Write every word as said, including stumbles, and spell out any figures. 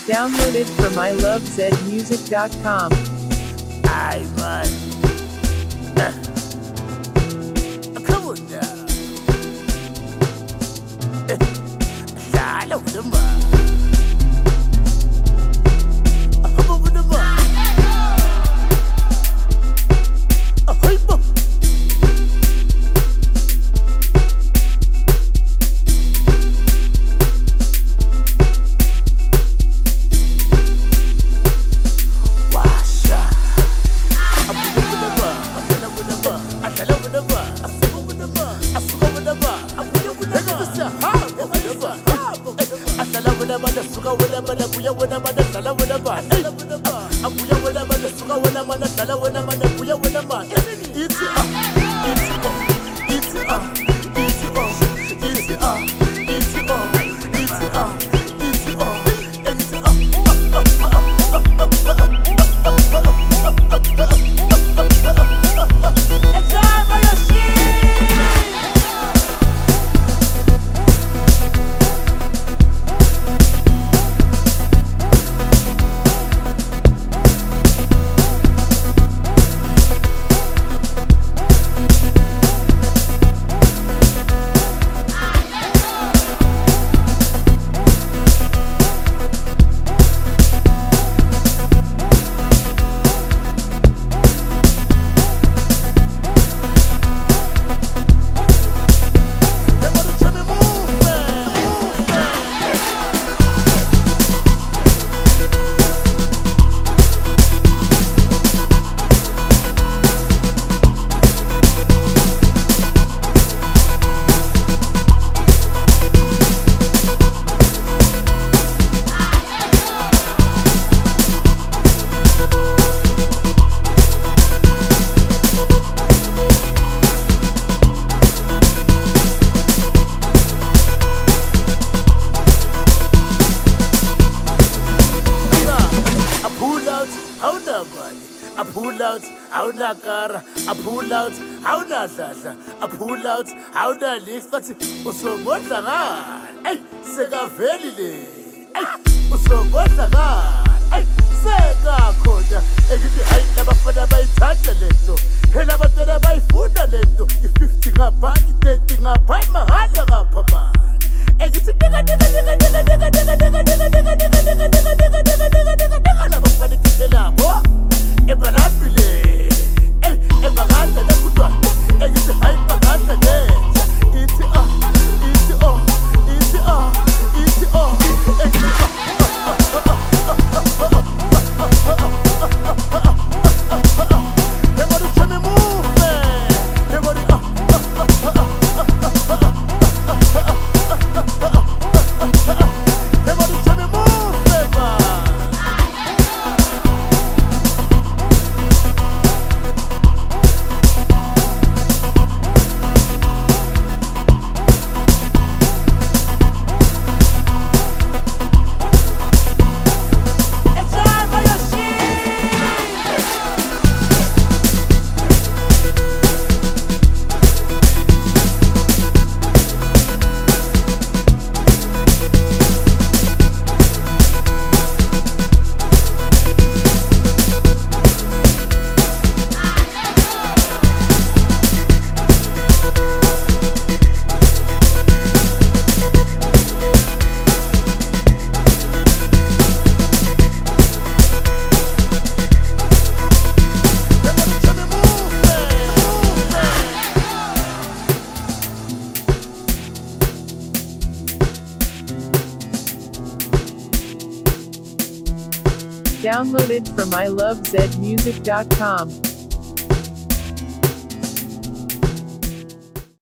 Downloaded from I love zed music dot com. Aye, man. Uh, come on now. Uh, Shala with the man. I'm over the man. Uh, hey, boy. I pull out, how na kara, I pull out, how na zaza, I pull out, how na list, but usomota ga, ay, sega velile, ay, usomota ga, ay, sega koda, egithi hayi labafana bayithatha lento, phela abantwana bayifunda lento, i-fifty ngaphansi, i-thirty ngaphansi, mahhala ngapha man. Egithi dika dika dika dika dika dika dika dika dika dika dika dika dika dika dika dika dika labafana kithelabo. Ebalabile, eh, ebaganda na kutwa, egithi hayi baganda lenja, ithi ah, ithi oh, ithi ah, ithi oh, egithi ah. Everybody tell me move, man. Everybody ah, everybody tell me move, man. Downloaded from I love zed music dot com.